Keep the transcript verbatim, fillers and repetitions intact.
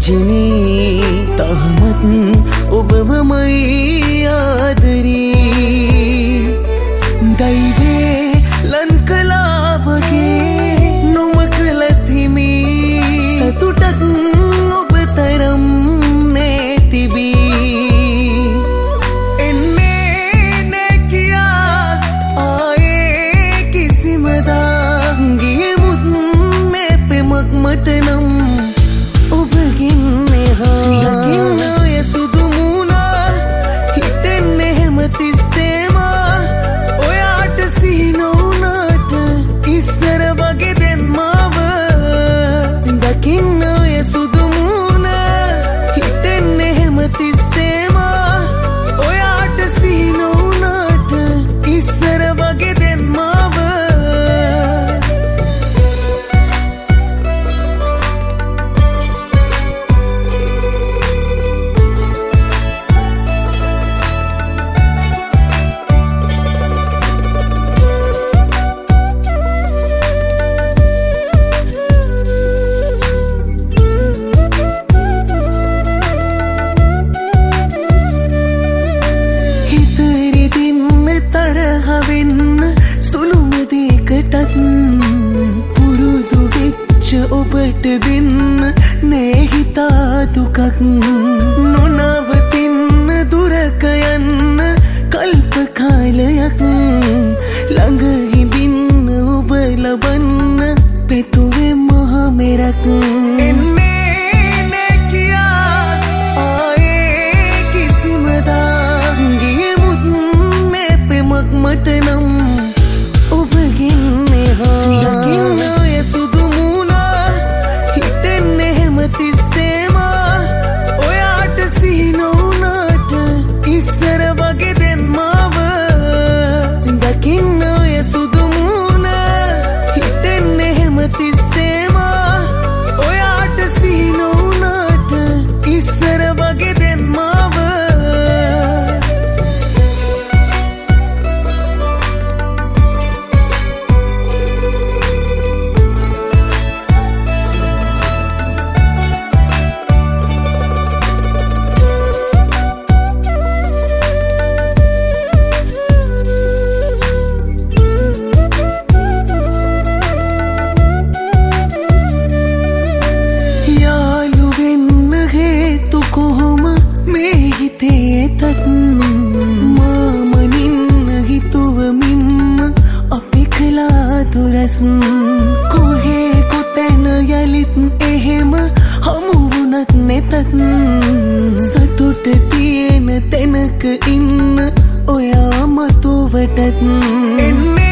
රජිනී තහමත් ඔබවමයි ආදරී දෛවේ ලන් කලා වගේ නොමකලත් හිමි සතුටක් ඔබ තරම් නේ තිබී එන්නේ නේ කියා ආයේ කිසිමදා ගියමුත් මේ පෙමක් මට නම් ඔබගින් එහා යකින් ඔය සුදු මුණා හිතෙන්නේ හැම තිස්සේම ඔයාට සිහි නොවුනාට ඉස්සර වගේ දැන් මාව දකින්න ඔය සුදු මුණා හිතෙන්නේ හැම තිස්සේම ඔයාට සිහි නොවුනාට ඉස්සර වගේ දැන් මාව පුරුදු වෙච්ච ඔබට දෙන්න නෑ හිතා දුකක් නොනවතින්න දුරක යන්න කල්ප කාලයක් ළඟ හිඳින්න ඔබ ලබන්න පෙතුවේ මහ මෙරක් එන්නේ නෑ කියා ආයේ කිසිමදා ගියමුත් මේ පෙමක් මට නම් ඔබගින් යකින් ඔය සුදු මුණා හිතෙන්නේ හැම තිස්සේම ඔයාට සිහි නොවුනාට ඉස්සර වගේ දැන් මාව දකින්න ඔය සුදු මුණා හිතෙන්නේ හැම තිස්සේම ඔයාට සිහි නොවුනාට ඉස්සර වගේ දැන් මාව කොහේ කොතැන යලිත් එහෙම හමු වුණත් නැතත් සතුට තියෙන තැනක ඉන්න ඔයා මතුවටත් එන්නේ